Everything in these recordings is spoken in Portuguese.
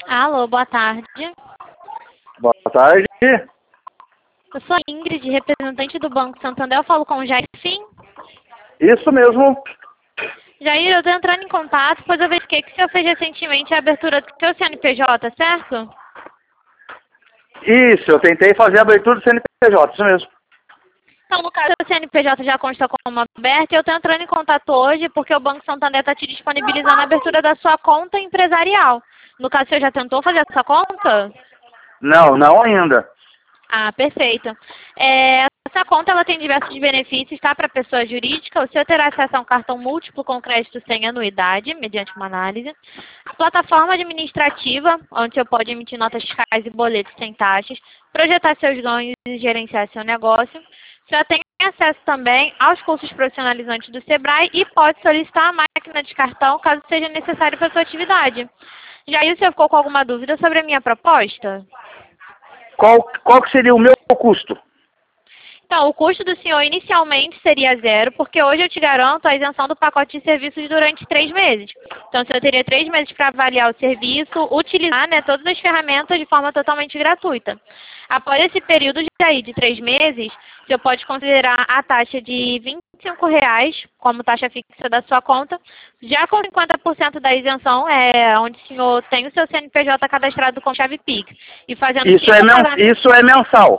Alô, boa tarde. Boa tarde. Eu sou a Ingrid, representante do Banco Santander. Eu falo com o Jair, sim? Isso mesmo. Jair, eu estou entrando em contato, pois eu verifiquei que o senhor fez recentemente a abertura do seu CNPJ, certo? Isso, eu tentei fazer a abertura do CNPJ, isso mesmo. Então, no caso, o CNPJ já consta como aberto e eu estou entrando em contato hoje porque o Banco Santander está te disponibilizando a abertura da sua conta empresarial. No caso, o senhor já tentou fazer essa conta? Não ainda. Ah, perfeito. Essa conta ela tem diversos benefícios, tá? Para pessoa jurídica, o senhor terá acesso a um cartão múltiplo com crédito sem anuidade, mediante uma análise. A plataforma administrativa, onde o senhor pode emitir notas fiscais e boletos sem taxas, projetar seus ganhos e gerenciar seu negócio. O senhor tem acesso também aos cursos profissionalizantes do Sebrae e pode solicitar a máquina de cartão caso seja necessário para sua atividade. Já aí o senhor ficou com alguma dúvida sobre a minha proposta? Qual que seria o meu custo? Então, o custo do senhor inicialmente seria zero, porque hoje eu te garanto a isenção do pacote de serviços durante 3 meses. Então, o senhor teria 3 meses para avaliar o serviço, utilizar, né, todas as ferramentas de forma totalmente gratuita. Após esse período de 3 meses, o senhor pode considerar a taxa de R$ 25 como taxa fixa da sua conta, já com 50% da isenção, onde o senhor tem o seu CNPJ cadastrado com chave Pix. E fazendo Isso é mensal.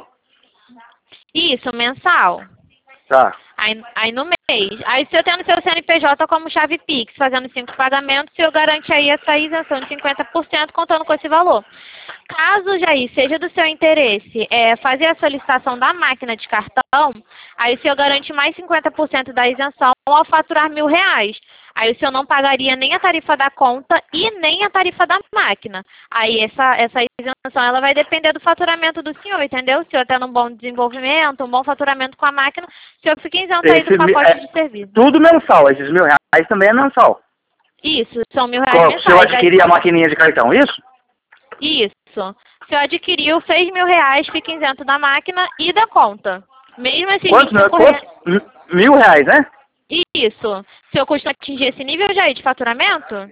Isso, mensal. Tá. Aí no mês. Aí se eu tendo seu CNPJ como chave Pix, fazendo 5 pagamentos, eu garanto aí essa isenção de 50% contando com esse valor. Caso, Jair, seja do seu interesse fazer a solicitação da máquina de cartão, aí o senhor garante mais 50% da isenção ao faturar R$ 1.000. Aí o senhor não pagaria nem a tarifa da conta e nem a tarifa da máquina. Aí essa isenção ela vai depender do faturamento do senhor, entendeu? Se o senhor tendo um bom desenvolvimento, um bom faturamento com a máquina, o senhor fica isento aí do pacote de serviço. Tudo mensal, esses R$ 1.000 também é mensal. Isso, são R$ 1.000 mensais. Se eu adquirir a maquininha de cartão, isso? Isso. Se eu adquiriu, fez R$ 1.000, fica isento da máquina e da conta. Mesmo esses R$ 1.000, né? Isso. Seu custo atingir esse nível já de faturamento?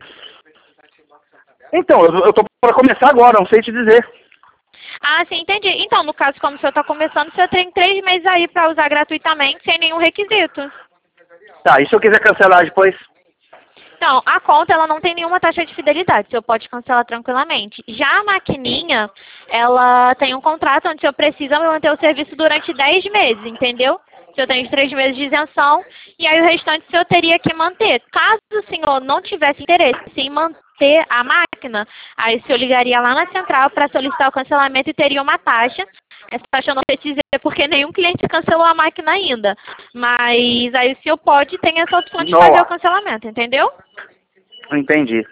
Então, eu tô para começar agora, não sei te dizer. Ah, sim, entendi. Então, no caso, como o senhor está começando, o senhor tem 3 meses aí para usar gratuitamente, sem nenhum requisito. Tá, e se eu quiser cancelar depois? Então, a conta ela não tem nenhuma taxa de fidelidade, o senhor pode cancelar tranquilamente. Já a maquininha, ela tem um contrato onde o senhor precisa manter o serviço durante 10 meses, entendeu? O senhor tem 3 meses de isenção e aí o restante o senhor teria que manter. Caso o senhor não tivesse interesse em manter a máquina, aí o senhor ligaria lá na central para solicitar o cancelamento e teria uma taxa. Essa taxa eu não sei dizer porque nenhum cliente cancelou a máquina ainda. Mas aí o senhor tem essa opção de fazer o cancelamento, entendeu? Entendi.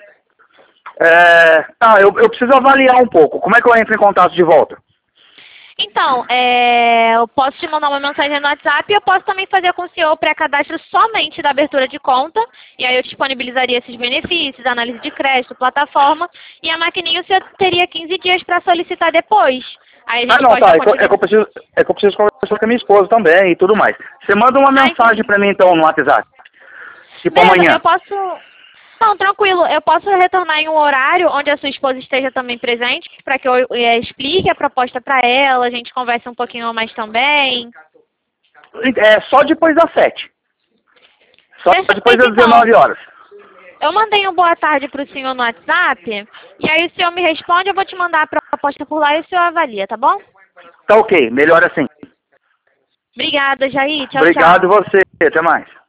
Tá, eu preciso avaliar um pouco. Como é que eu entro em contato de volta? Então, eu posso te mandar uma mensagem no WhatsApp e eu posso também fazer com o senhor o pré-cadastro somente da abertura de conta. E aí eu disponibilizaria esses benefícios, análise de crédito, plataforma. E a maquininha o senhor teria 15 dias para solicitar depois. Aí a gente pode É que eu preciso conversar com a minha esposa também e tudo mais. Você manda uma mensagem para mim então no WhatsApp. Tipo amanhã. Eu posso... Não, tranquilo. Eu posso retornar em um horário onde a sua esposa esteja também presente, para que eu explique a proposta para ela, a gente converse um pouquinho mais também. Só depois das 7. Só depois das 19 horas. Eu mandei um boa tarde para o senhor no WhatsApp, e aí o senhor me responde, eu vou te mandar a proposta por lá e o senhor avalia, tá bom? Tá ok, melhor assim. Obrigada, Jair. Tchau, Obrigado tchau. você, até mais.